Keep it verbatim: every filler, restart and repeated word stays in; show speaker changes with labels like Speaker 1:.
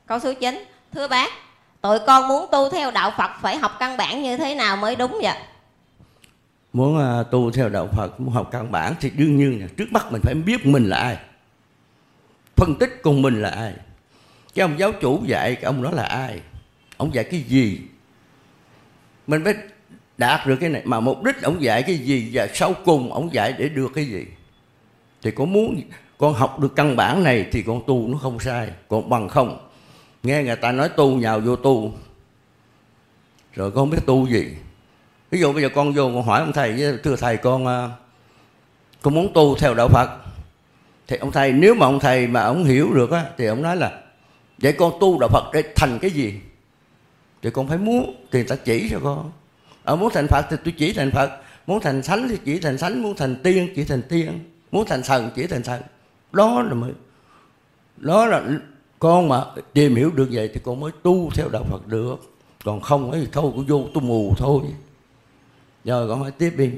Speaker 1: Câu số chín. Thưa bác, tụi con muốn tu theo đạo Phật phải học căn bản như thế nào mới đúng vậy?
Speaker 2: Muốn uh, tu theo đạo Phật, muốn học căn bản thì đương nhiên là trước mắt mình phải biết mình là ai, phân tích con mình là ai. Cái ông giáo chủ dạy cái ông đó là ai, ông dạy cái gì, mình phải đạt được cái này. Mà mục đích ông dạy cái gì và sau cùng ông dạy để được cái gì. Thì con muốn con học được căn bản này thì con tu nó không sai. Còn bằng không nghe người ta nói tu nhào vô tu rồi con không biết tu gì. Ví dụ bây giờ con vô con hỏi ông thầy, thưa thầy con con muốn tu theo đạo Phật. Thì ông thầy, nếu mà ông thầy mà ông hiểu được á, thì ông nói là vậy con tu đạo Phật để thành cái gì? Thì con phải muốn thì người ta chỉ cho con. Ở muốn thành Phật thì tôi chỉ thành Phật, muốn thành thánh thì chỉ thành thánh, muốn thành tiên chỉ thành tiên, muốn thành thần chỉ thành thần. Đó là mới, đó là con mà tìm hiểu được vậy thì con mới tu theo đạo Phật được. Còn không ấy thì thôi, cũng vô tu mù thôi. Rồi con hỏi tiếp đi.